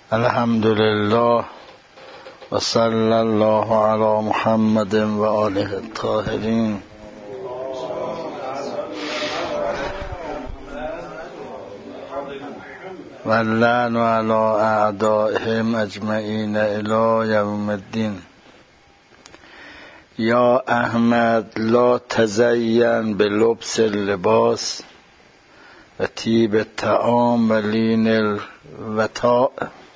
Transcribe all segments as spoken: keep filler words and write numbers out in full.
الحمد لله و صلی الله علی محمد و آله الطاهرین. و اللعن علی اعدائهم اجمعین الی یوم الدین. یا احمد لا تزین بلبس اللباس و طیب الطعام و لین الوطاء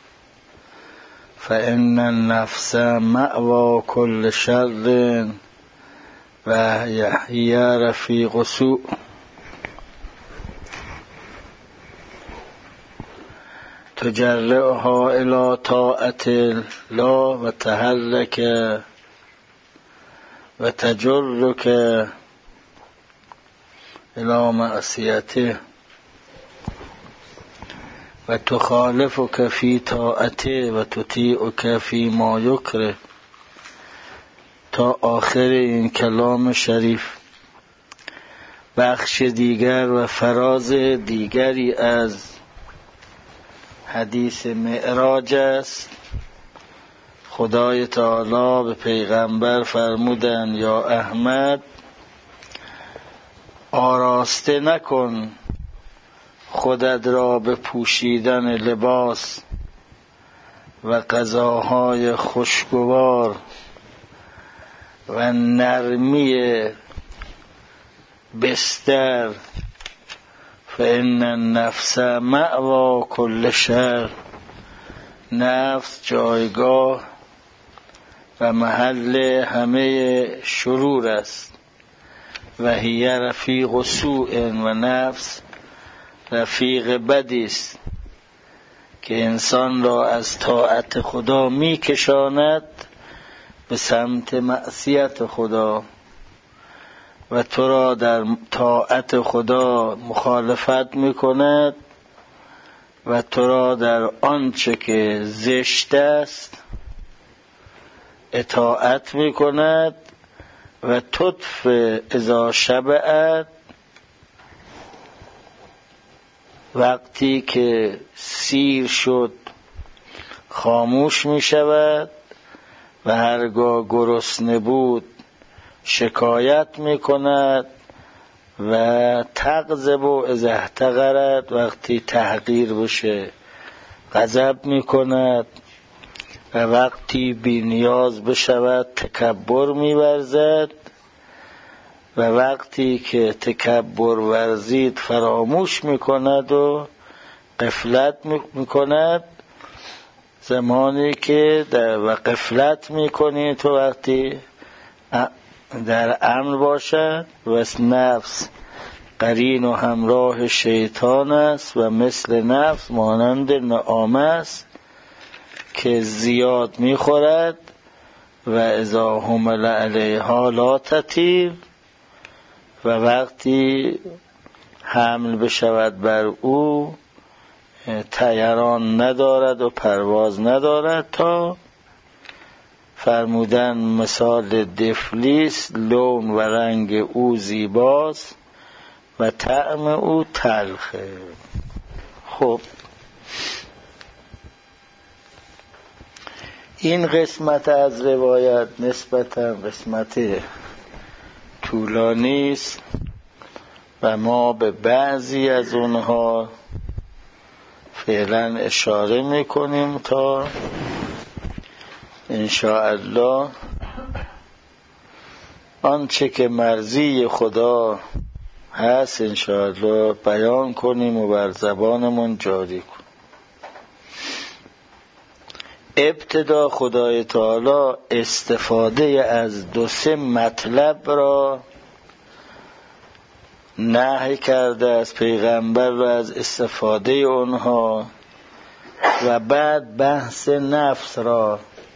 فإن النفس مأوى كل شر و هی رفیق سوء. تجرعها إلى طاعة الله و تحرک و تجرک إلى معصیته و تخالفک فی طاعته و تطیعک فی ما یکره، تا آخر این کلام شریف. بخش دیگر و فراز دیگری از حدیث معراج است. خدای تعالی به پیغمبر فرمودند یا احمد آراسته نکن خودت را به پوشیدن لباس و غذاهای خوشگوار و نرمی بستر، فإن النفس مأوى كل شر، نفس جایگاه و محل همه شرور است. و هی رفیق سوء، و نفس رفیق بدی است که انسان را از طاعت خدا می کشاند به سمت معصیت خدا و تو را در طاعت خدا مخالفت می کند و تو را در آنچه که زشت است اطاعت می کند و تطف اذا شبعت، وقتی که سیر شد خاموش می شود و هرگاه گرسنه بود شکایت می کند و تغضب اذا احتقرت، وقتی تحقیر بشه غضب می کند و وقتی بی نیاز بشود تکبر می ورزد و وقتی که تکبر ورزید فراموش می کند و غفلت می کند. زمانی که در و غفلت می کنی تو وقتی در امن باشد و نفس قرین و همراه شیطان است و مثل نفس مانند نعامه است که زیاد می خورد و اذا حمل علیها لا تطیر، و وقتی حمل بشود بر او طیران ندارد و پرواز ندارد. تا فرمودن مثال دفلیس، لون و رنگ او زیباست و طعم او تلخه. خب این قسمت از روایت نسبتاً قسمت طولانی است و ما به بعضی از اونها فعلا اشاره میکنیم تا انشاءالله آنچه که مرضی خدا هست انشاءالله بیان کنیم و بر زبانمون جاری کنیم. ابتدا خدای تعالی استفاده از دو سه مطلب را نهی کرده از پیغمبر و از استفاده اونها، و بعد بحث نفس را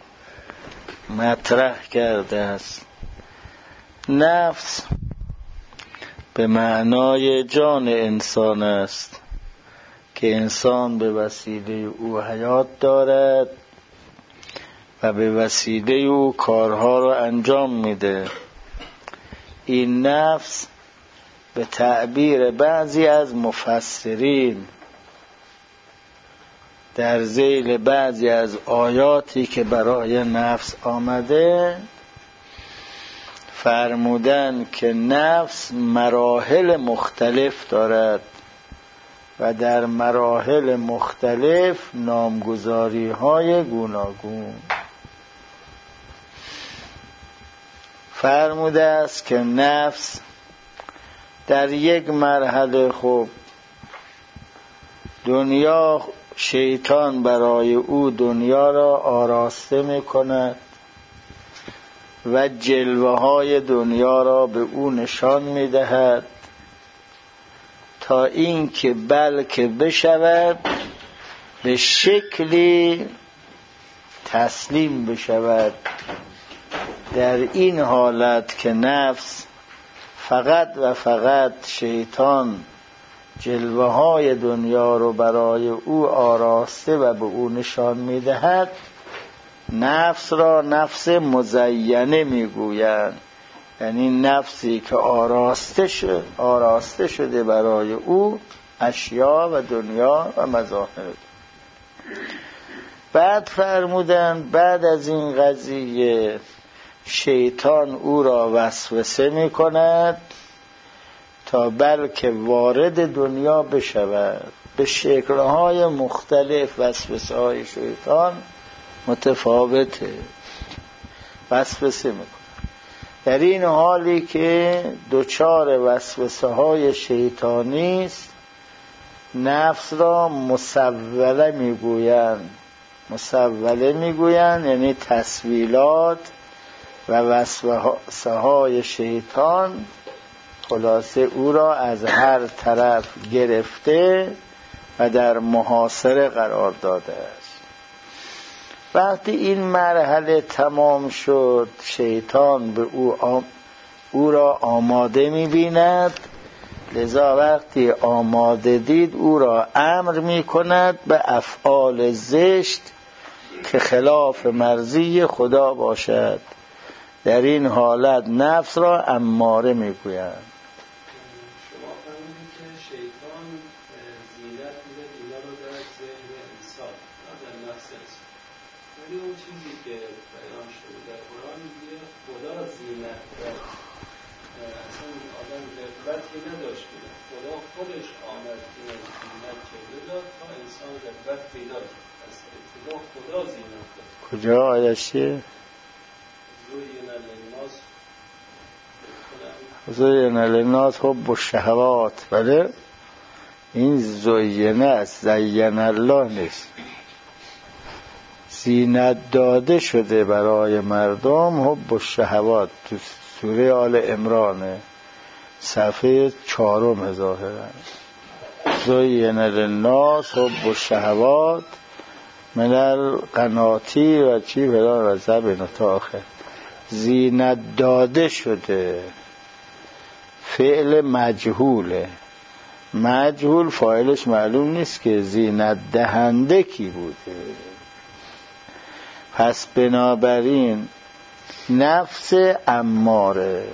مطرح کرده است. نفس به معنای جان انسان است که انسان به وسیله او حیات دارد و به وسیله او کارها را انجام میده. این نفس به تعبیر بعضی از مفسرین در ذیل بعضی از آیاتی که برای نفس آمده فرمودن که نفس مراحل مختلف دارد و در مراحل مختلف نامگذاری های گوناگون. فرموده است که نفس در یک مرحله خوب دنیا، شیطان برای او دنیا را آراسته می کند و جلوه های دنیا را به او نشان می دهد تا این که بلکه بشود به شکلی تسلیم بشود. در این حالت که نفس فقط و فقط شیطان جلوه های دنیا رو برای او آراسته و به او نشان می دهد، نفس را نفس مزینه می گویند، یعنی نفسی که آراسته شده, آراسته شده برای او اشیا و دنیا و مظاهر. بعد فرمودند بعد از این قضیه شیطان او را وسوسه می کند تا بلکه وارد دنیا بشود. به شکل‌های مختلف وسوسه های شیطان متفاوته، وسوسه می کند. در این حالی که دوچار وسوسه های شیطانی است، نفس را مسوله می گویند. مسوله می گویند یعنی تسویلات و وسوسه های شیطان خلاصه او را از هر طرف گرفته و در محاصره قرار داده است. وقتی این مرحله تمام شد، شیطان به او, آم... او را آماده می بیند، لذا وقتی آماده دید او را امر می کند به افعال زشت که خلاف مرضی خدا باشد. در این حالت نفس را اماره می گویند. شما فرمودید که شیطان زینت میده اینا رو در ذهن انسان، نه در نفس انسان. ولی اون چیزی که بیان شده در قرآن میگه خدا زینت داد. اصلا آدم رغبتی نداشت که خدا خودش آمد که زینت جلوه داد تا انسان رغبت پیدا کرد. از ابتدا خدا زینت داد. کجا آیشیه؟ زین للناس حب الشهوات. بله این زینه است، زین الله نیست. زینت داده شده برای مردم حب الشهوات. تو سوره آل عمران صفحه چهارم ظاهرا زین للناس حب الشهوات من القناطیر و چی فلان و زبن تا آخر. زینت داده شده فعل مجهوله، مجهول فاعلش معلوم نیست که زینت دهنده کی بوده. پس بنابراین نفس اماره.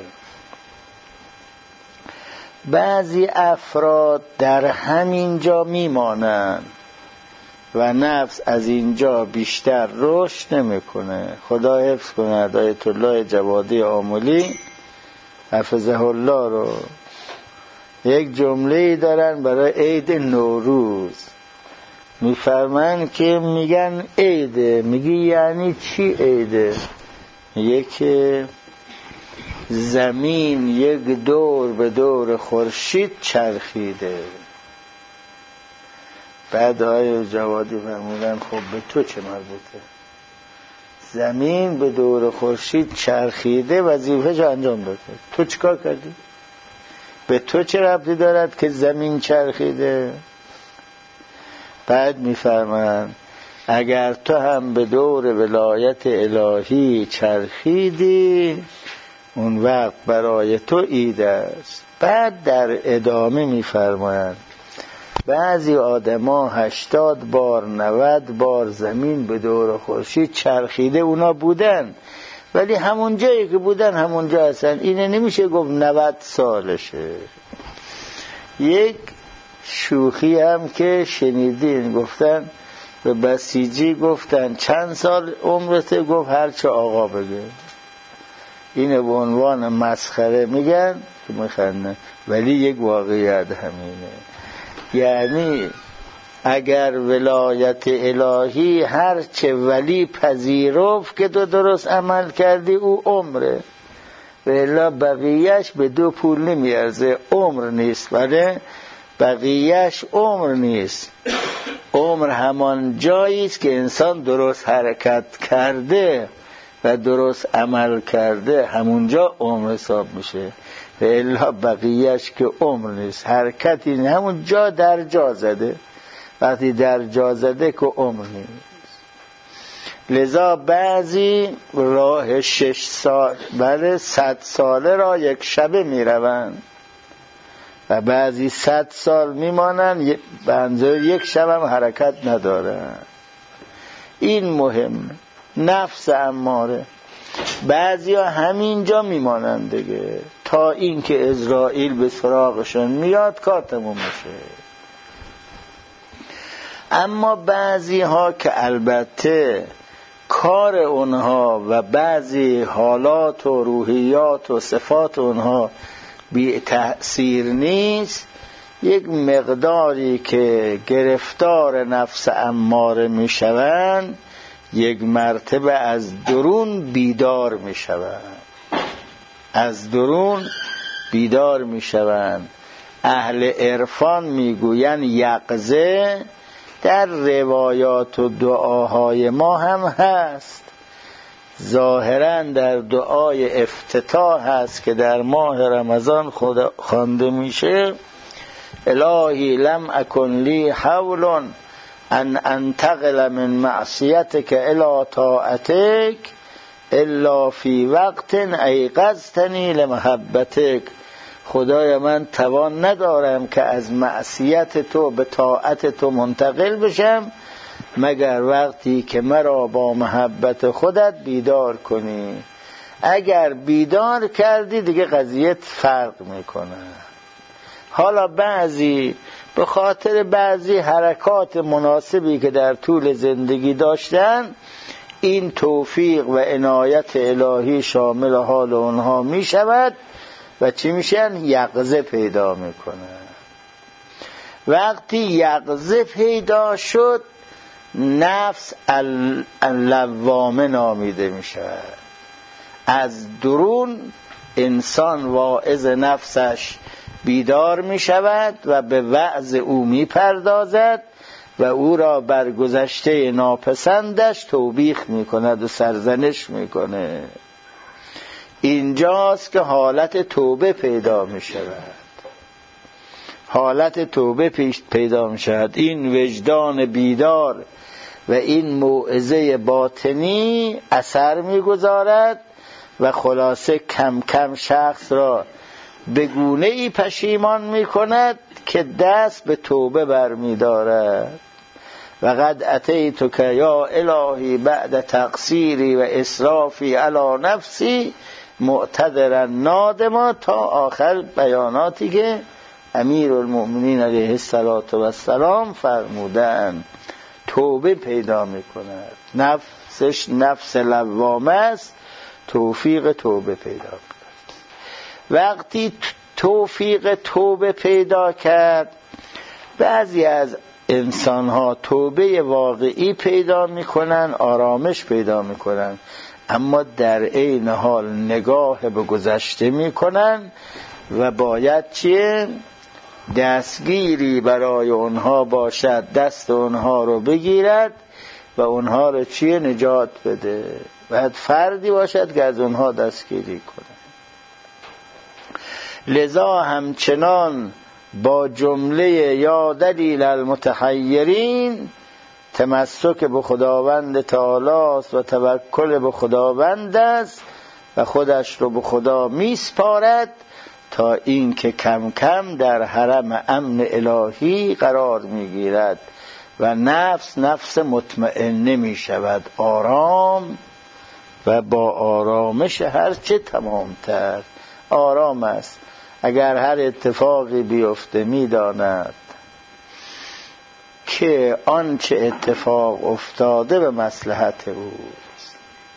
بعضی افراد در همین جا میمانند و نفس از اینجا بیشتر رشد نمیکنه. خدا حفظ کنه. آیت الله جوادی آملی حفظه الله رو یک جمله‌ای دارن برای عید نوروز، میفرمایند که میگن عیده. میگی یعنی چی عیده؟ میگه که زمین یک دور به دور خورشید چرخیده. بعد آیه جوادی فرمودن خب به تو چه مربوطه؟ زمین به دور خورشید چرخیده، وظیفه‌شو انجام داده، تو چیکار کردی؟ به تو چه ربطی دارد که زمین چرخیده؟ بعد میفرمایند اگر تو هم به دور ولایت الهی چرخیدی اون وقت برای تو عید است. بعد در ادامه میفرمایند بعضی آدما هشتاد بار نود بار زمین به دور خورشید چرخیده اونا بودن، ولی همون جایی که بودن همون جا هستن. اینه نمیشه گفت نود سالشه. یک شوخی هم که شنیدین گفتن به بسیجی گفتن چند سال عمرته؟ گفت هرچه آقا بگه. اینه به عنوان مسخره میگن که میخندن، ولی یک واقعیت همینه. یعنی اگر ولایت الهی هرچه ولی پذیرفت که تو درست عمل کردی او عمره، و الا بقیهش به دو پول نمیارزه، عمر نیست. ولی بقیهش عمر نیست. عمر همان جایی است که انسان درست حرکت کرده و درست عمل کرده، همونجا عمر حساب میشه، و الا بقیهش که عمر نیست. حرکتی نه، همون جا در جا زده، وقتی در جا زده که عمر نیست. لذا بعضی راه شش سال بله صد ساله را یک شبه میروند و بعضی صد سال میمانند، به اندازه یک شب هم حرکت ندارن. این مهم. نفس اماره بعضی ها همینجا میمانند دیگه، تا اینکه اسرائیل به سراغشون میاد کار تموم میشه. اما بعضی ها که البته کار اونها و بعضی حالات و روحیات و صفات اونها بی تأثیر نیست، یک مقداری که گرفتار نفس اماره می شوند، یک مرتبه از درون بیدار می شوند، از درون بیدار می شوند. اهل عرفان می گویند یقظه در روایات و دعاهای ما هم هست. ظاهراً در دعای افتتاح هست که در ماه رمضان خدا خوانده میشه: الهی لم اکن لی حول ان انتقل من معصیتک الی طاعتک الا فی وقت ایقظتنی لمحبتک. خدای من توان ندارم که از معصیت تو به طاعت تو منتقل بشم مگر وقتی که مرا با محبت خودت بیدار کنی. اگر بیدار کردی دیگه قضیه فرق میکنه. حالا بعضی به خاطر بعضی حرکات مناسبی که در طول زندگی داشتن، این توفیق و عنایت الهی شامل حال اونها می شود و چی میشن؟ یقظه پیدا میکنه. وقتی یقظه پیدا شد، نفس اللوامه نامیده میشود. از درون انسان واعظ نفسش بیدار می شود و به وعظ او می پردازد و او را بر گذشته ناپسندش توبیخ می کند و سرزنش می کند. اینجاست که حالت توبه پیدا می شود. حالت توبه پیدا می شود. این وجدان بیدار و این موعظه باطنی اثر می گذارد و خلاصه کم کم شخص را به گونه ای پشیمان می کند که دست به توبه بر می دارد. و قد اتیتک یا الهی بعد تقصیری و اسرافی علی نفسی معتذرا نادما، تا آخر بیاناتی که امیر المؤمنین علیه السلام فرمودند. توبه پیدا می کند، نفسش نفس لوامه است، توفیق توبه پیدا کند. وقتی توفیق توبه پیدا کرد، بعضی از انسانها توبه واقعی پیدا میکنن، آرامش پیدا میکنن، اما در عین حال نگاه به گذشته میکنن و باید چیه؟ دستگیری برای اونها باشد، دست اونها رو بگیرد و اونها رو چیه؟ نجات بده. باید فردی باشد که از اونها دستگیری کنه. لذا همچنان با جمله یا دلیل المتحیرین، تمسک به خداوند تعالی است و توکل به خداوند است و خودش رو به خدا میسپارد تا این که کم کم در حرم امن الهی قرار میگیرد و نفس نفس مطمئنه می شود، آرام و با آرامش هرچه تمامتر. آرام است. اگر هر اتفاقی بیفته میداند که آنچه اتفاق افتاده به مصلحت اوست.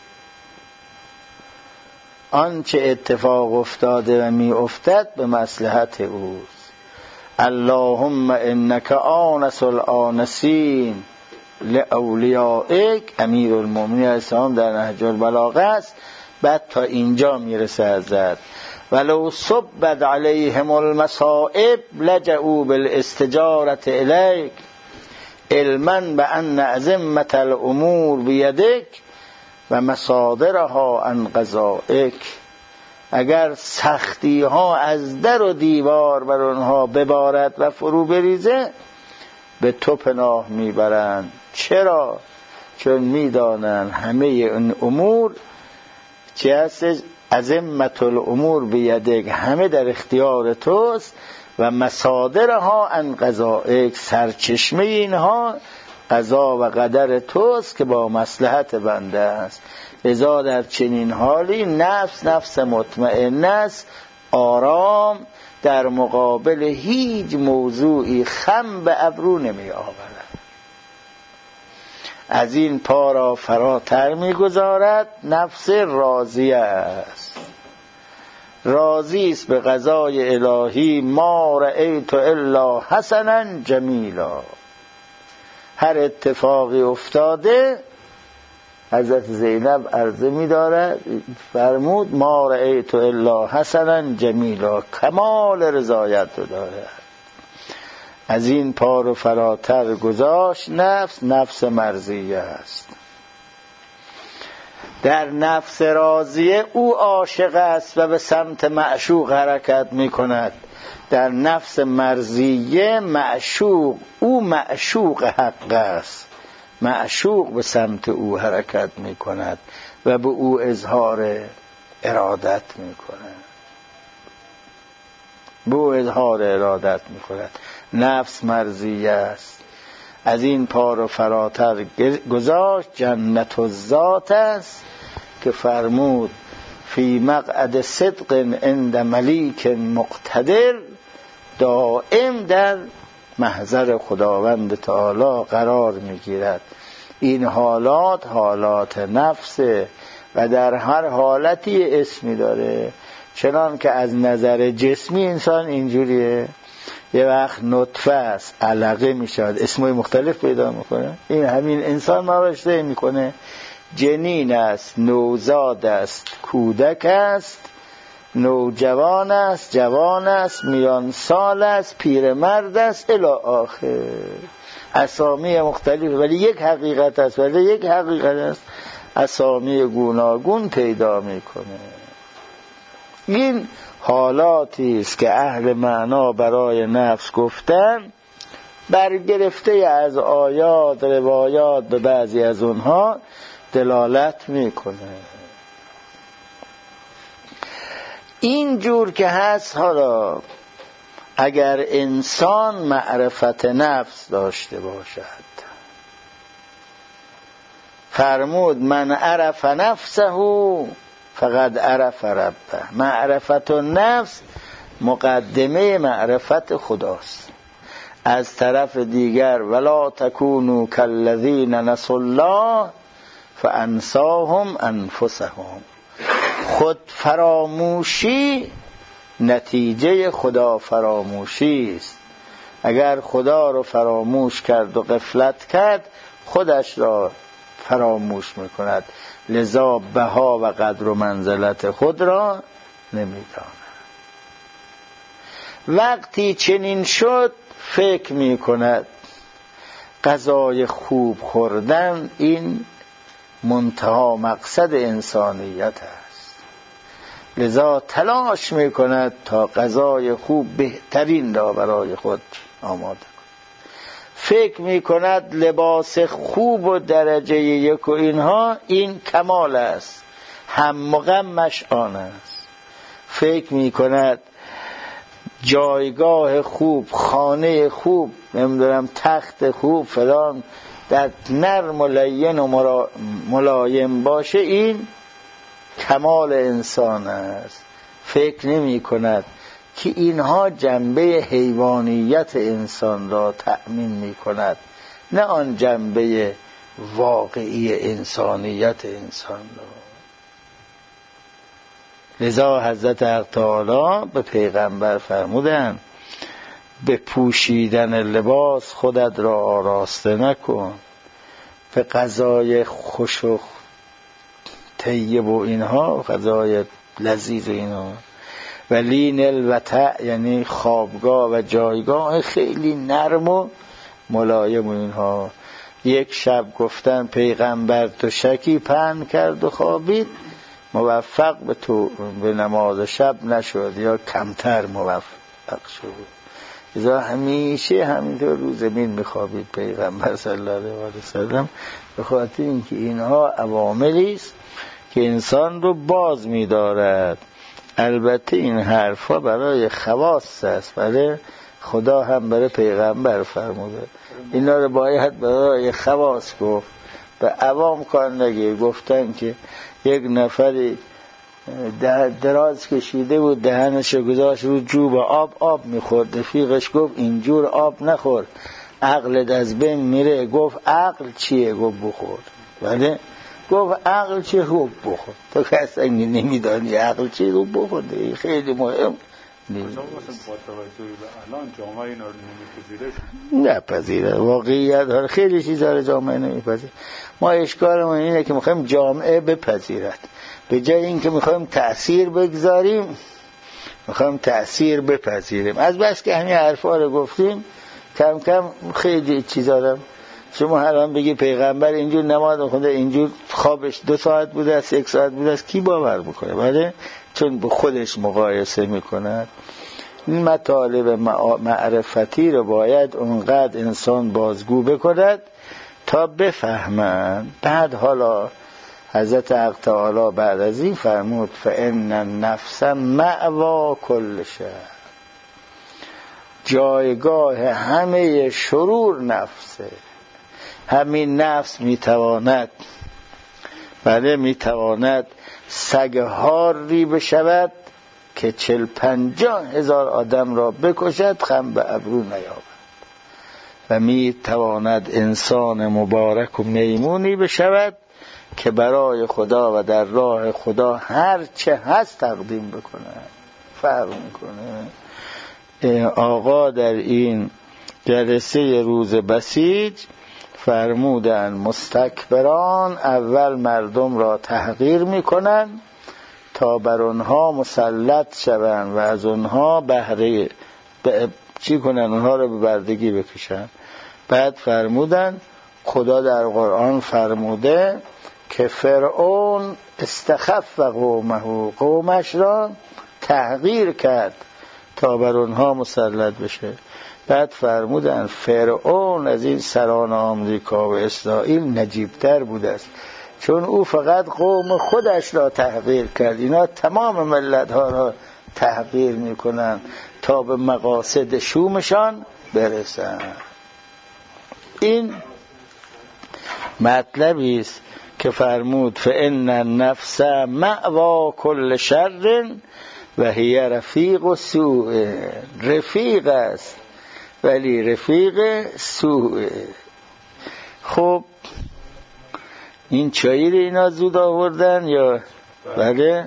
آنچه اتفاق افتاده و می افتد به مصلحت اوست. اللهم انک آنس الآنسین لاولیائک. امیر المؤمنین علیه السلام در نهج البلاغه است. بعد تا اینجا میرسه حضرت ولو صبت علیهم المصائب لجئوا بالاستجارة الیک علما بان ازمة الامور بیدک و مصادرها عن قضائک. اگر سختی ها از در و دیوار بر آنها ببارد و فرو بریزه به تو پناه میبرند. چرا؟ چون میدانند همه این امور چه هست؟ ازمة الامور بیدک، همه در اختیار توست و مصادرها عن قضائک، سرچشمه اینها قضا و قدر توست که با مصلحت بنده است. لذا در چنین حالی نفس نفس مطمئن است، آرام، در مقابل هیچ موضوعی خم به ابرو نمی آورد. از این پا را فراتر می گذارد. نفس راضیه است، راضی است به قضای الهی. ما رأیت الا حسنا جمیلا. هر اتفاقی افتاده حضرت زینب عرضه می دارد فرمود ما رأیت الا حسنا جمیلا، کمال رضایت دارد. از این پا رو فراتر گذاشت. نفس نفس مرضیه است. در نفس راضیه او عاشق است و به سمت معشوق حرکت می کند. در نفس مرضیه معشوق او معشوق حق است، معشوق به سمت او حرکت می کند و به او اظهار ارادت می کند، به او اظهار ارادت می کند. نفس مرضیه است. از این پا رو فراتر گذاشت. جنت الذات است که فرمود فی مقعد صدق عند ملیک مقتدر، دائم در محضر خداوند تعالی قرار میگیرد. این حالات حالات نفسه و در هر حالتی اسمی داره. چنان که از نظر جسمی انسان اینجوریه، یه وقت نطفه است، علقه میشود، اسمای مختلف پیدا میکنه. این همین انسان مارشته میکنه. جنین است، نوزاد است، کودک است، نوجوان است، جوان است، میان سال است، پیرمرد است، الی آخر. اسامی مختلف ولی یک حقیقت است، ولی یک حقیقت است. اسامی گوناگون پیدا میکنه. این حالاتی است که اهل معنا برای نفس گفتن، برگرفته از آیات روایات به بعضی از اونها دلالت میکنه. این جور که هست، حالا اگر انسان معرفت نفس داشته باشد، فرمود من عرف نفسه فقد عرف ربه. معرفت النفس مقدمه معرفت خداست. از طرف دیگر ولا تکونوا کالذین نسوا الله فانساهم انفسهم. خود فراموشی نتیجه خدا فراموشی است. اگر خدا رو فراموش کرد و غفلت کرد، خودش را فراموش میکند. لذا بها و قدر و منزلت خود را نمیداند. وقتی چنین شد فکر میکند غذای خوب خوردن این منتها مقصد انسانیت است. لذا تلاش میکند تا غذای خوب بهترین را برای خود آماده کند. فکر میکند لباس خوب و درجه یک و اینها این کمال است، هم و غمش آن است. فکر میکند جایگاه خوب، خانه خوب، نمیدونم تخت خوب فلان، در نرم و لین و ملایم باشه، این کمال انسان است. فکر نمی کند که اینها جنبه حیوانیت انسان را تأمین می کند. نه آن جنبه واقعی انسانیت انسان رو. لذا حضرت حق تعالی به پیغمبر فرمودن به پوشیدن لباس خودت را آراسته نکن، به غذای خوش و طیب و اینها، غذای لذیذ و اینها، و لین الوطع یعنی خوابگاه و جایگاه خیلی نرم و ملایم و اینها. یک شب گفتن پیغمبر تو شکی پهن کرد و خوابید، موفق به تو به نماز شب نشد یا کمتر موفق شد. ازا همیشه همینطور رو زمین میخوابید پیغمبر صلی الله علیه و سلم، به خاطر اینکه اینها عواملی است که انسان رو باز می‌دارد. البته این حرفا برای خواص است، برای خدا هم برای پیغمبر فرموده. اینا رو باید برای خواص گفت، به عوام کار نگیر. گفتن که یک نفری دراز کشیده بود، دهنش گذاشت رو جوب آب، آب میخورد. رفیقش گفت اینجور آب نخور، عقلت از بین میره. گفت عقل چیه؟ گفت بخور. بله گفت عقل چیه؟ گفت بخور. تو که اصلا نمیدانی عقل چیه؟ گفت بخور. دیگه خیلی مهم نیست. نپذیره واقعیت، خیلی چیزا رو جامعه نمیپذیره. ما اشکالمون اینه که میخوایم جامعه بپذیرد، به جای این که میخوایم تأثیر بگذاریم میخوایم تأثیر بپذیریم. از بس که همین حرفا رو گفتیم کم کم خیلی چیزا رو. شما هر آن بگی پیغمبر اینجور نماز میخونده، اینجور خوابش دو ساعت بوده است، یک ساعت بوده است، کی باور بکنه؟ بله چون به خودش مقایسه میکند. این مطالب معرفتی رو باید اونقدر انسان بازگو بکند تا بفهمند. بعد حالا حضرت حق تعالی بعد از این فرمود فإن النفس مأوی کل شر، جایگاه همه شرور نفسه. همین نفس میتواند بله میتواند سگ هاری بشود که چل پنجاه هزار آدم را بکشد، خم به ابرو نیابد، و میتواند انسان مبارک و میمونی بشود که برای خدا و در راه خدا هر چه هست تقدیم بکنه. فرق میکنه. آقا در این جلسه روز بسیج فرمودن مستکبران اول مردم را تحقیر میکنن تا بر آنها مسلط شوند و از آنها بهره ب... چی کنن؟ اونها را به بردگی بکشن. بعد فرمودن خدا در قرآن فرموده که فرعون استخف قومه، قومش را تحقیر کرد تا بر آنها مسلط بشه. بعد فرمودن فرعون از این سران آمریکا و اسرائیل نجیبتر بوده است، چون او فقط قوم خودش را تحقیر کرد. اینا تمام ملت ها را تحقیر میکنن تا به مقاصد شومشان برسن. این مطلبی است که فرمود فإن النفس مأوی کل شر و هی رفیق و سوء. رفیق است ولی رفیق سوء. خب این چایی رو اینا زود آوردن یا بله؟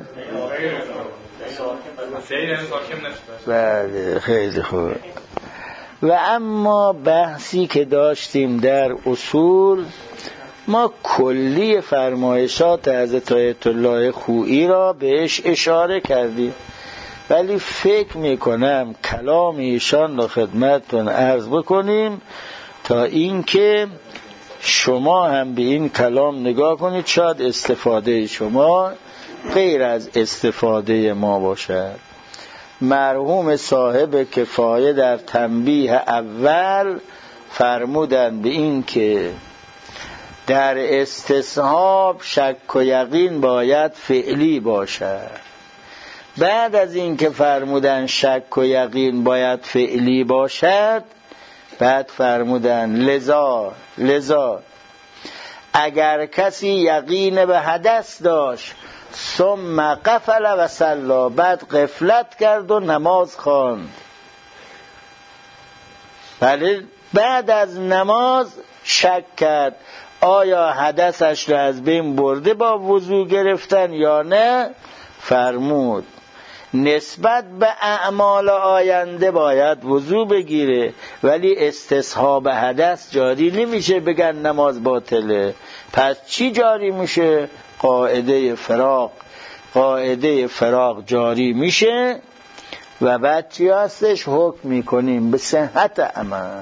بله خیلی خوب. و اما بحثی که داشتیم در اصول، ما کلی فرمایشات حضرت آیت الله خویی را بهش اشاره کردیم، ولی فکر میکنم کلام ایشان را خدمتتون عرض بکنیم تا اینکه شما هم به این کلام نگاه کنید، شاید استفاده شما غیر از استفاده ما باشد. مرحوم صاحب کفایه در تنبیه اول فرمودند به این که در استصحاب شک و یقین باید فعلی باشد. بعد از این که فرمودن شک و یقین باید فعلی باشد، بعد فرمودن لذا لذا اگر کسی یقین به حدث داشت ثم غفل و صلی، بعد غفلت کرد و نماز خواند، بله بعد از نماز شک کرد آیا حدثش را از بین برده با وضو گرفتن یا نه، فرمود نسبت به اعمال آینده باید وضو بگیره، ولی استصحاب حدث جاری نمیشه بگن نماز باطله. پس چی جاری میشه؟ قاعده فراق. قاعده فراق جاری میشه و بعد چی هستش؟ حکم میکنیم به صحت عمل.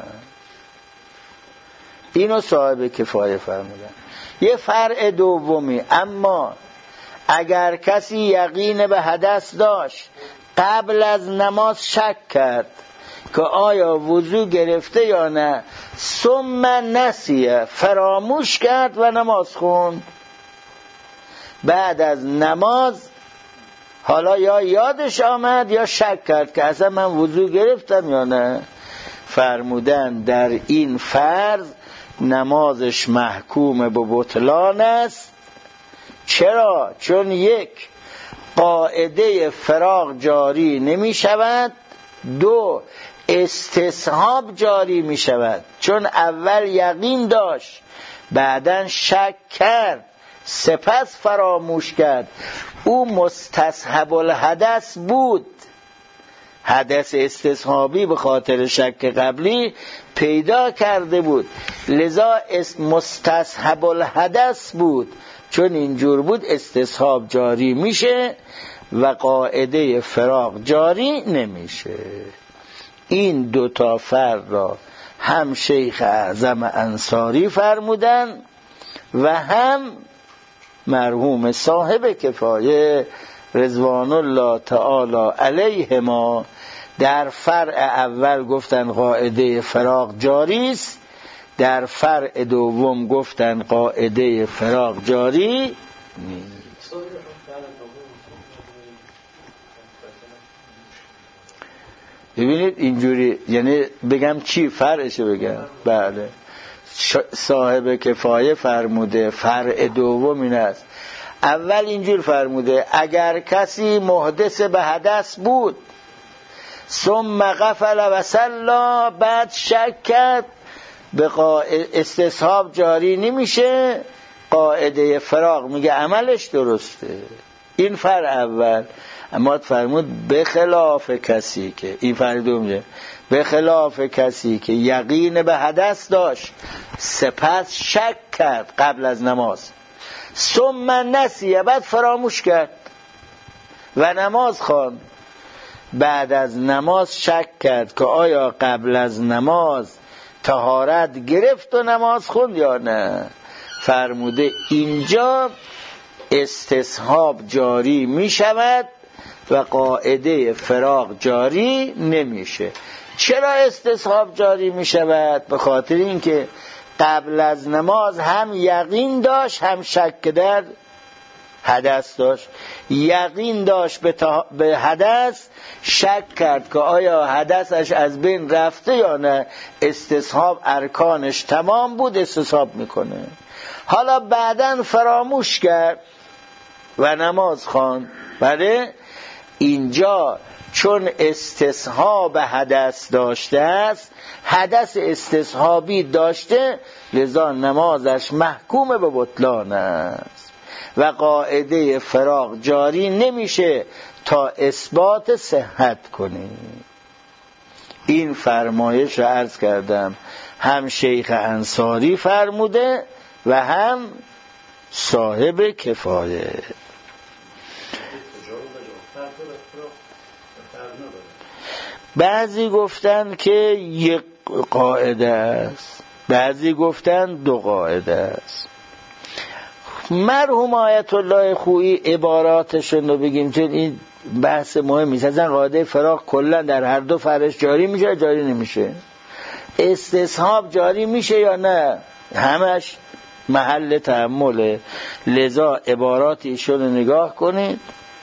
اینو صاحب کفایه فرمودن. یه فرع دومی، اما اگر کسی یقین به حدث داشت قبل از نماز شک کرد که آیا وضو گرفته یا نه، ثم نسیه، فراموش کرد و نماز خوند، بعد از نماز حالا یا یادش آمد یا شک کرد که اصلا من وضو گرفتم یا نه، فرمودن در این فرض نمازش محکوم به بطلان است. چرا؟ چون یک، قاعده فراق جاری نمی شود، دو، استصحاب جاری می شود، چون اول یقین داشت بعدن شک کرد سپس فراموش کرد، او مستصحب الحدث بود، حدث استصحابی به خاطر شک قبلی پیدا کرده بود، لذا مستصحب الحدث بود، چون اینجور بود استصحاب جاری میشه و قاعده فراق جاری نمیشه. این دوتا فرق را هم شیخ اعظم انصاری فرمودن و هم مرحوم صاحب کفایه رضوان الله تعالی علیهما. در فرع اول گفتن قاعده فراق جاری است، در فرع دوم گفتن قاعده فراق جاری نیست. ببینید اینجوری، یعنی بگم چی فرعشو بگم؟ بله، صاحب کفایه فرموده فرع دوم این است. اول اینجور فرموده اگر کسی محدث به حدث بود ثم غفل و صلا، بعد شک کرد، به استصحاب جاری نمیشه، قاعده فراق میگه عملش درسته. این فرع اول. اما فرمود به خلاف کسی که، این فرع دوم، به خلاف کسی که یقین به حدث داشت سپس شک کرد قبل از نماز، ثم نسیه، بعد فراموش کرد و نماز خواند، بعد از نماز شک کرد که آیا قبل از نماز طهارت گرفت و نماز خوند یا نه، فرموده اینجا استصحاب جاری می شود و قاعده فراق جاری نمیشه. چرا استصحاب جاری می شود؟ به خاطر اینکه قبل از نماز هم یقین داشت هم شک در حدث داشت. یقین داشت به, تا... به حدث، شک کرد که آیا حدثش از بین رفته یا نه، استصحاب ارکانش تمام بود، استصحاب میکنه. حالا بعداً فراموش کرد و نماز خواند. بله، اینجا چون استصحاب حدث داشته است، حدث استصحابی داشته، لذا نمازش محکوم به بطلان است و قاعده فراق جاری نمیشه تا اثبات صحت کنیم. این فرمایش را عرض کردم هم شیخ انصاری فرموده و هم صاحب کفایه. بعضی گفتن که یک قاعده است، بعضی گفتن دو قاعده است. مرحوم آیت الله خویی عباراتشون رو بگیم، چون این بحث مهمی است. اصلا قاعده فراق کلا در هر دو فرش جاری میشه یا جاری نمیشه، استصحاب جاری میشه یا نه، همش محل تأمله. لذا عبارات ایشون رو نگاه کنید.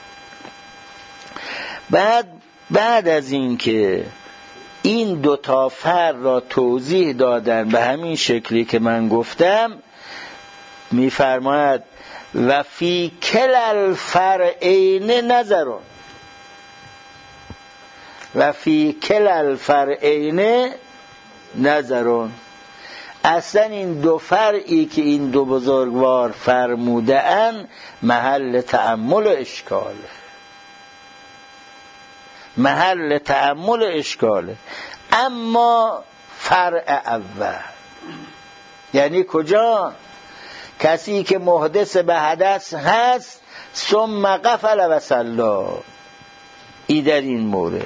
بعد بعد از این که این دو تا فرق را توضیح دادن به همین شکلی که من گفتم، میفرماید و فی کل الفرعین نظرون، و فی کل الفرعین نظرون، اصلا این دو فرعی که این دو بزرگوار فرموده ان محل تأمل و اشکاله، محل تأمل و اشکاله. اما فرع اول یعنی کجا؟ کسی که محدث به حدث هست ثم قفل و صلا، ای در این مورد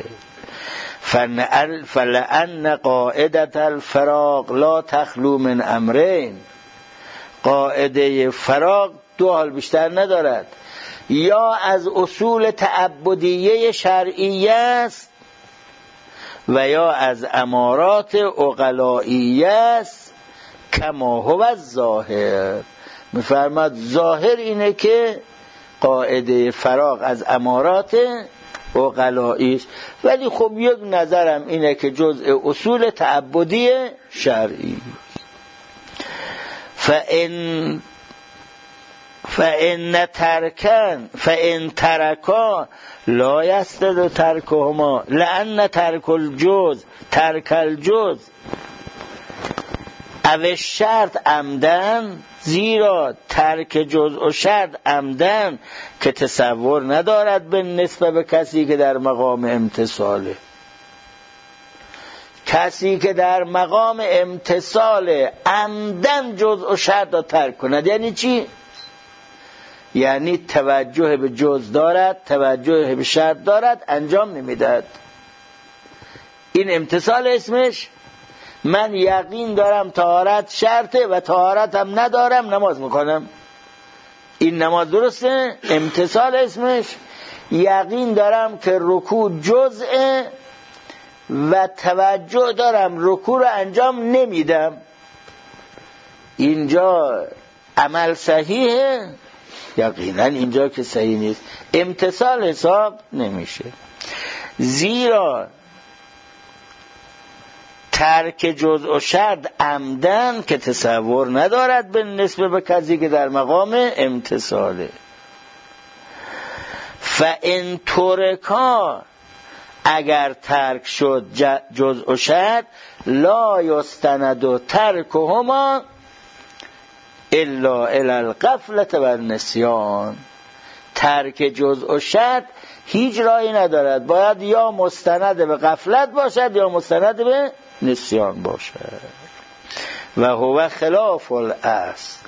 فلأن قاعدة الفراق لا تخلو من امرین، قاعده فراق دو حال بیشتر ندارد، یا از اصول تعبدیه شرعیه است و یا از امارات عقلائیه است. کما هو الظاهر، میفرماد ظاهر اینه که قاعده فراق از امارات عقلایی است، ولی خب یک نظرم اینه که جزء اصول تعبدی شرعی. فإن فإن ترکن فإن ترکا لا یستد ترکهما لأن ترک الجز ترک الجز او شرط عمدن، زیرا ترک جزء و شرط عمدن که تصور ندارد به نسبت به کسی که در مقام امتصاله. کسی که در مقام امتصال عمدن جزء و شرط را ترک کند یعنی چی؟ یعنی توجه به جزء دارد، توجه به شرط دارد، انجام نمیدهد. این امتصال اسمش. من یقین دارم طهارت شرطه و طهارتم ندارم نماز میکنم، این نماز درسته؟ امتصال اسمش. یقین دارم که رکوع جزءه و توجه دارم رکوع رو انجام نمیدم، اینجا عمل صحیحه؟ یقینا اینجا که صحیح نیست، امتصال حساب نمیشه. زیرا ترک جزء و شرط عمدن که تصور ندارد به نسبت به کسی که در مقام امتصاله. فإن ترکا، اگر ترک شد جزء و شرط، لا یستند ترکهما الا الی الغفلة و النسیان، ترک جزء و شرط هیچ راهی ندارد، باید یا مستند به غفلت باشد یا مستند به نسیان باشد. و هو خلاف الاصل،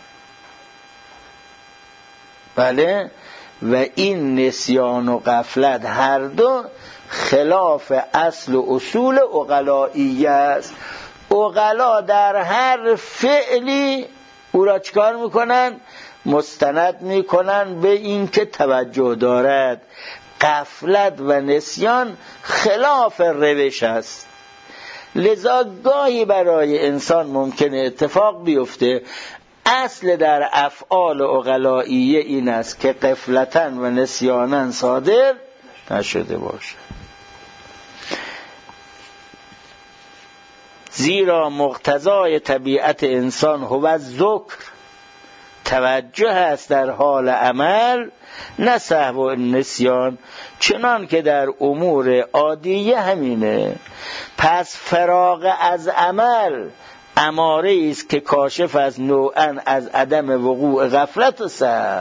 بله، و این نسیان و غفلت هر دو خلاف اصل و اصول عقلائیه است. عقلا در هر فعلی او را چکار میکنن؟ مستند میکنن به این که توجه دارد. غفلت و نسیان خلاف روش است. لذا گاهی برای انسان ممکنه اتفاق بیفته، اصل در افعال عقلائیه این است که غفلتاً و نسیاناً صادر نشده باشه، زیرا مقتضای طبیعت انسان هو ذکر، توجه است در حال عمل، نه سهو و نسیان، چنان که در امور عادیه همینه. پس فراغ از عمل اماره است که کاشف از نوعاً از عدم وقوع غفلت و سهو.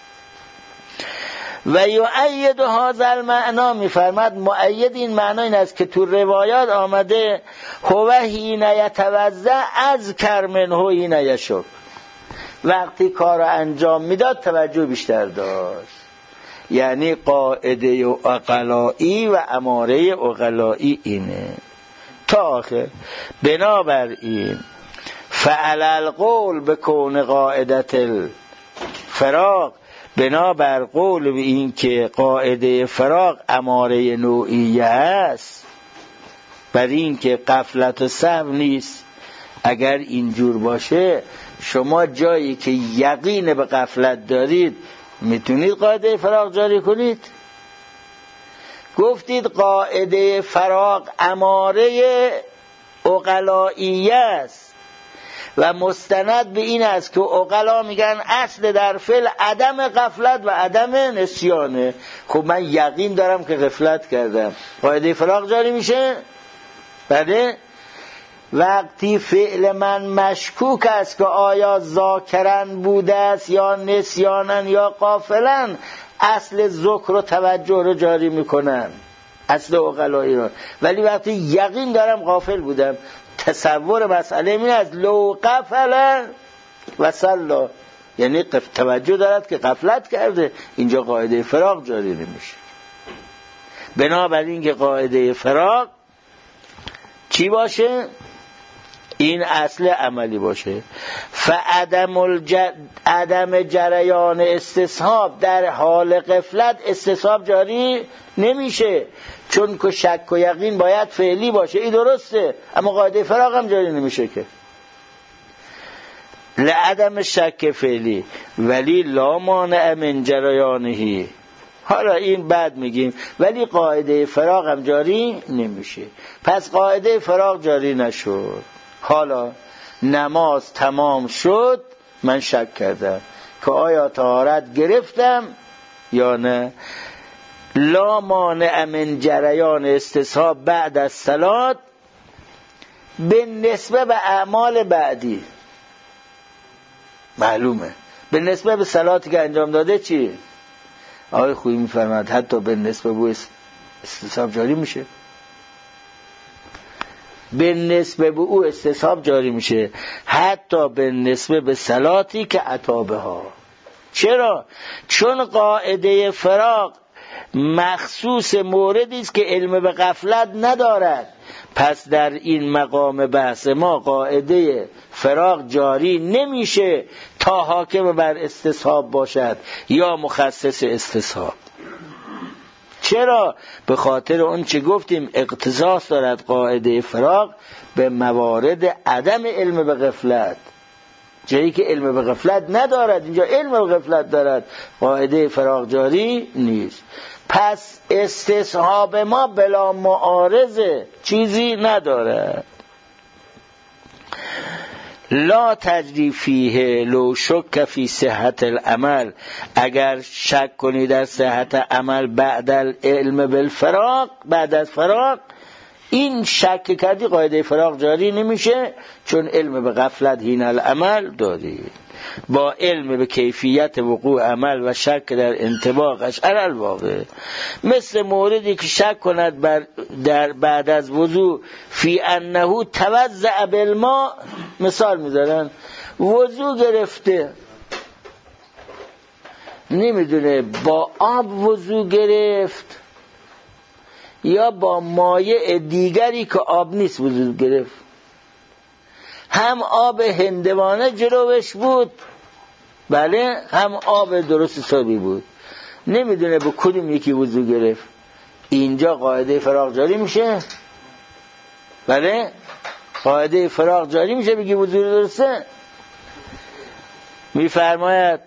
و یؤید هذا المعنا، میفرماد مؤید این معنا این است که تو روایات آمده هو حین یتوضأ اذکر منه حین یشک، وقتی کار رو انجام میداد توجه بیشتر داشت. یعنی قاعده عقلایی و اماره عقلایی اینه تا آخر. بنابراین فعلی القول بکون قاعدت الفراق، بنابر قول به این که قاعده فراق اماره نوعیه است، بر این که غفلت و سهو نیست. اگر اینجور باشه شما جایی که یقین به غفلت دارید میتونید قاعده فراق جاری کنید؟ گفتید قاعده فراق اماره عقلائیه است و مستند به این است که عقلا میگن اصل در فعل عدم غفلت و عدم نسیانه. خب من یقین دارم که غفلت کردم، قاعده فراق جاری میشه؟ بله. وقتی فعل من مشکوک است که آیا ذاکرن بوده است یا نسیانن یا غافلن، اصل ذکر و توجه رو جاری میکنن، اصل عقلایی رو. ولی وقتی یقین دارم غافل بودم، تصور مسئله می از لو غفل و صلا، یعنی توجه دارد که غفلت کرده، اینجا قاعده فراق جاری نمیشه. بنابراین که قاعده فراق چی باشه؟ این اصل عملی باشه. فعدم الج... عدم جریان استصحاب در حال غفلت استصحاب جاری نمیشه، چون که شک و یقین باید فعلی باشه، این درسته، اما قاعده فراق هم جاری نمیشه که لعدم شک فعلی ولی لا مانع من جریانهی. حالا این بعد میگیم، ولی قاعده فراق هم جاری نمیشه. پس قاعده فراق جاری نشد. حالا نماز تمام شد، من شک کردم که آیا طهارت گرفتم یا نه. لا مانع من جریان استصحاب بعد از صلات به نسبه به اعمال بعدی. معلومه به نسبه به صلاتی که انجام داده چی؟ آقای خویی میفرماد حتی به نسبه به استصحاب جاری میشه، به نسبه به او استصحاب جاری میشه، حتی به نسبه به صلاتی که عطابه ها. چرا؟ چون قاعده فراق مخصوص موردی است که علم به غفلت ندارد. پس در این مقام بحث ما قاعده فراق جاری نمیشه تا حاکم بر استصحاب باشد یا مخصص استصحاب. چرا؟ به خاطر اون چه گفتیم اقتضاص دارد قاعده فراق به موارد عدم علم به غفلت، جایی که علم به غفلت ندارد، اینجا علم به غفلت دارد، قاعده فراق جاری نیست. پس استصحاب ما بلا معارضه، چیزی ندارد. لا تجری فیه لو شک فی صحت العمل، اگر شک کنی در صحت عمل بعد العلم بالفراق، بعد از فراق، این شک کردی قاعده فراق جاری نمیشه، چون علم به غفلت هین العمل داری. با علم به کیفیت وقوع عمل و شک در انطباقش علی الواقع، مثل موردی که شک کند بر در بعد از وضو فی انه توضع بالماء، مثال میذارن وضو گرفته، نمیدونه با آب وضو گرفت یا با مایع دیگری که آب نیست وضو گرفت، هم آب هندوانه جلوش بود، بله، هم آب درست حسابی بود، نمیدونه به کدوم یکی وضو گرفت. اینجا قاعده فراق جاری میشه، بله، قاعده فراق جاری میشه، بگی وضو درسته. میفرماید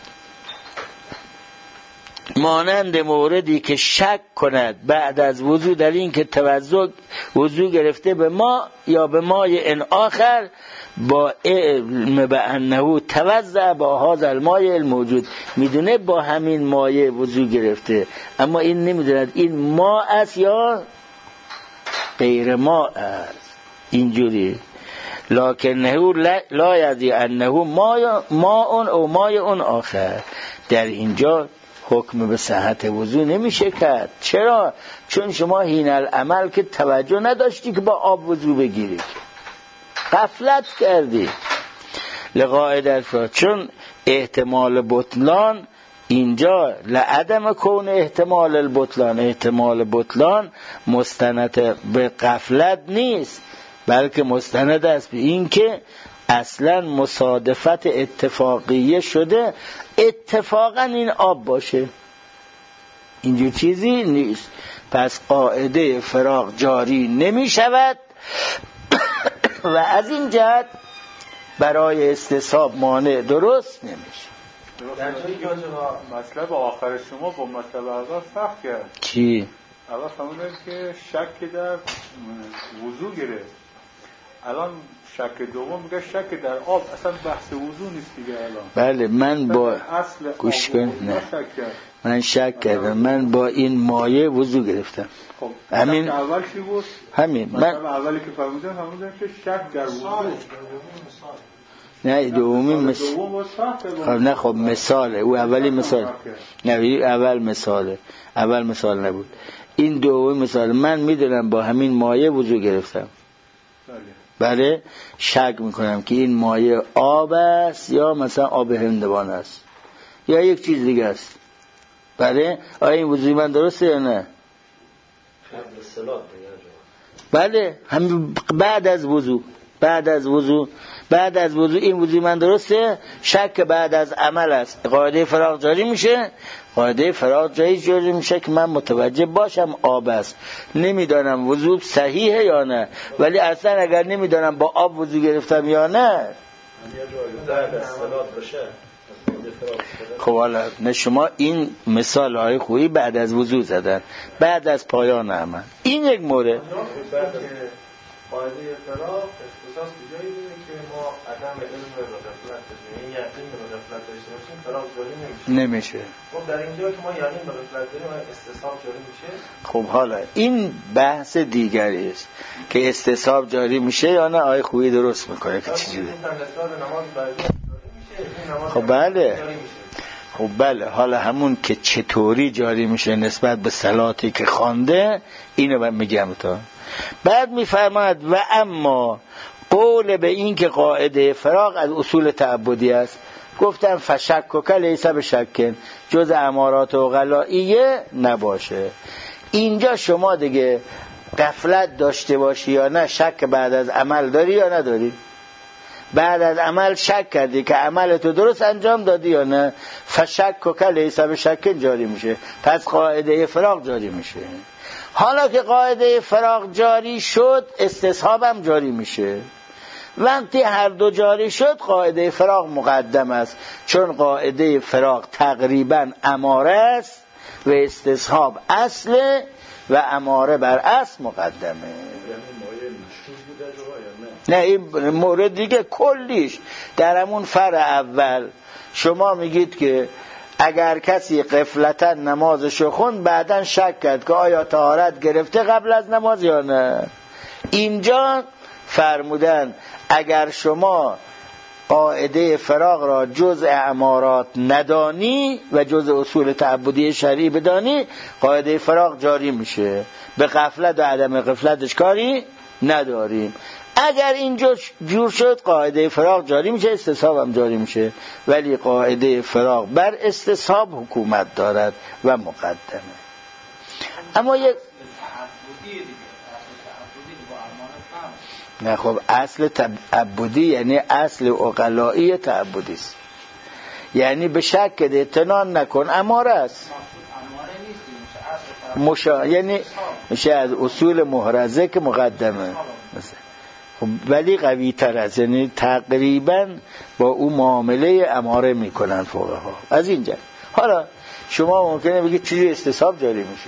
مانند موردی که شک کند بعد از وضو در این که توضع وضو گرفته به ما یا به مای ان آخر، با علم به انه توضع با هذا المای الموجود، میدونه با همین مایه وضو گرفته، اما این نمیدوند این ما است یا غیر ما است. اینجوری لکنه لا یدی انه ما اون او مای اون آخر. در اینجا حکم به صحت وضو نمیشه کرد. چرا؟ چون شما هین العمل که توجه نداشتی که با آب وضو بگیری، غفلت کردی. لقاعده فرا، چون احتمال بطلان اینجا لعدم کون احتمال البطلان، احتمال بطلان مستند به غفلت نیست، بلکه مستند است به این که اصلا مصادفت اتفاقیه شده، اتفاقا این آب باشه، اینجور چیزی نیست. پس قاعده فراق جاری نمی شود و از این جهت برای استصحاب مانع درست نمیشه. در جایی که مطلب آخر شما با مطلب اول فرق کرد. چی؟ اول فرمودن که شک در وضو گرفت، الان شک دوم میگه شک در آب، اصلا بحث وضو نیست دیگه الان. بله من با گوش کن، نه من شک کردم، من با این مایه وضو گرفتم. خب همین اول چی بود؟ همین من اولی که فرمودن همون که شک در وضو. نه دومی مثال. خب نه خب مثاله، او اولی مثال. نه اول مثاله، اول مثال نبود. این دومی مثال. من میدونم با همین مایه وضو گرفتم. بله شک میکنم که این مایه آب است یا مثلا آب هندوان است یا یک چیز دیگه است. بله آیا این وضوی من درسته یا نه؟ بله هم بعد از وضو بعد از وضو بعد از وضو این وضوی من درسته؟ شک بعد از عمل است. قاعده فراغ جاری میشه. قاعده فراغ جاری جاری میشه که من متوجه باشم آب است. نمیدانم وضو صحیحه یا نه، ولی اصلا اگر نمیدانم با آب وضو گرفتم یا نه. خب حالا نه شما این مثال های خوبی بعد از وضو زدن، بعد از پایان عمل. این یک مورد. قاعده فراغ اختصاص بجایی بوده که ما عدم علم به غفلت داشتیم، این یقین به غفلت داشته باشیم فراغ جاری نمیشه. نمیشه. خب در اینجا که ما یقین به غفلت داریم استصحاب جاری میشه. خب حالا این بحث دیگری است که استصحاب جاری میشه یا نه. آیه خوبی درست میکنه که چیزی ده. خب بله خب بله حالا همون که چطوری جاری میشه نسبت به صلاتی که خوانده اینو من میگم تا. بعد میفرماید و اما قول به این که قاعده فراغ از اصول تعبدی است، گفتم فشک و کلیس بشکن، جز امارات و غلائیه نباشه. اینجا شما دیگه غفلت داشته باشی یا نه، شک بعد از عمل داری یا نداری. بعد از عمل شک کردی که عملتو درست انجام دادی یا نه، فشک و کلیس بشکن جاری میشه. پس قاعده فراغ جاری میشه. حالا که قاعده فراغ جاری شد استصحابم جاری میشه. وقتی هر دو جاری شد قاعده فراغ مقدم است، چون قاعده فراغ تقریبا اماره است و استصحاب اصل و اماره بر اصل مقدمه. نه این مورد دیگه کلیش در همون فرع اول شما میگید که اگر کسی غفلتا نمازشو خوند بعدن شک کرد که آیا طهارت گرفته قبل از نماز یا نه. اینجا فرمودن اگر شما قاعده فراغ را جزء امارات ندانی و جزء اصول تعبدی شرعی بدانی قاعده فراغ جاری میشه. به غفلت و عدم غفلتش کاری نداریم. اگر اینجا جور شد قاعده فراغ جاری میشه، استصحاب هم جاری میشه، ولی قاعده فراغ بر استصحاب حکومت دارد و مقدمه. اما یک نه خب اصل تعبدی یعنی اصل عقلایی تعبدی است، یعنی به شک اطمینان نکن اماره است. مشا... یعنی میشه از اصول محرزه که مقدمه مثلا. خب ولی قوی تر است، یعنی تقریبا با او معامله اماره میکنن فقها از اینجا. حالا شما ممکنه بگید چیزی استصحاب جاری میشه.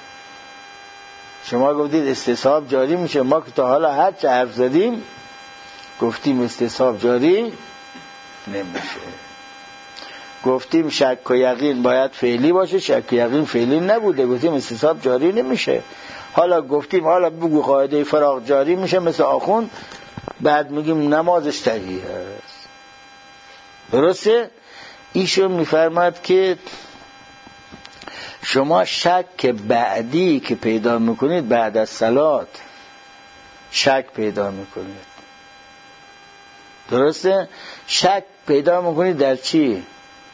شما گفتید استصحاب جاری میشه، ما که تا حالا هر چه حرف زدیم گفتیم استصحاب جاری نمیشه. گفتیم شک و یقین باید فعلی باشه، شک و یقین فعلی نبوده، گفتیم استصحاب جاری نمیشه. حالا گفتیم حالا بگو قاعده فراغ جاری میشه مثل آخوند، بعد میگیم نمازش صحیح است. درسته؟ ایشون میفرماد که شما شک بعدی که پیدا میکنید بعد از صلات شک پیدا میکنید. درسته؟ شک پیدا میکنید در چی؟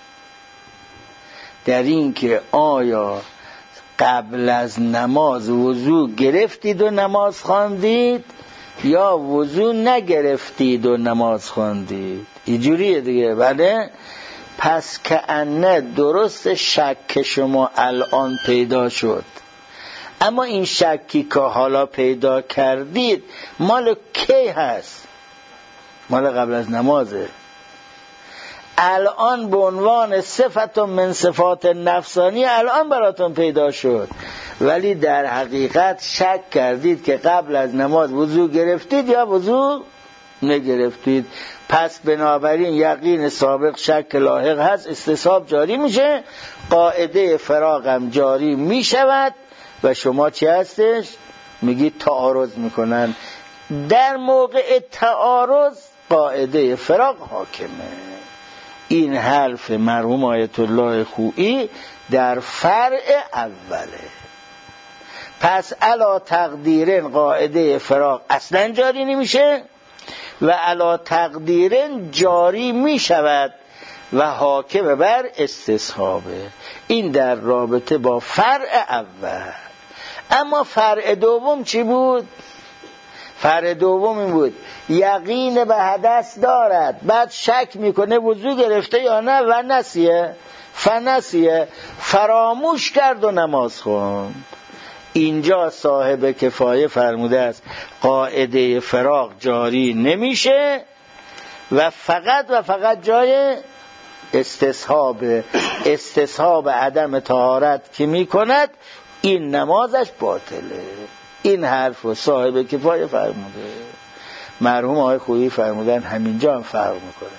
در این که آیا قبل از نماز وضو گرفتید و نماز خواندید یا وضو نگرفتید و نماز خواندید. اینجوریه دیگه. بله؟ پس که انه درست شک شما الان پیدا شد، اما این شکی که حالا پیدا کردید مال کی هست؟ مال قبل از نمازه. الان به عنوان صفت من صفات نفسانی الان براتون پیدا شد، ولی در حقیقت شک کردید که قبل از نماز وضو گرفتید یا وضو نگرفتید. پس بنابراین یقین سابق شک لاحق هست، استصحاب جاری میشه، قاعده فراغم جاری میشود و شما چی هستش؟ میگید تعارض میکنن. در موقع تعارض قاعده فراغ حاکمه. این حرف مرحوم آیت الله خویی در فرع اوله. پس علا تقدیرن قاعده فراغ اصلا جاری نمیشه و علا تقدیرن جاری میشود و حاکم بر استصحابه. این در رابطه با فرع اول. اما فرع دوم چی بود؟ فرع دوم این بود یقین به حدث دارد، بعد شک میکنه وضو گرفته یا نه و نسیه فنسیه، فراموش کرد و نماز خوند. اینجا صاحب کفایه فرموده است قاعده فراغ جاری نمیشه و فقط و فقط جای استصحاب استصحاب عدم طهارت که میکند این نمازش باطله. این حرف و صاحب کفایه فرموده. مرحوم آقای خویی فرمودن همینجا هم فرق میکنه.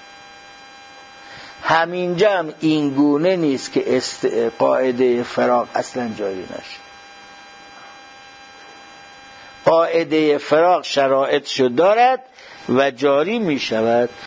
همینجا هم این گونه نیست که است... قاعده فراغ اصلا جاری نشه. قاعده فراغ شرایطشو دارد و جاری می شود.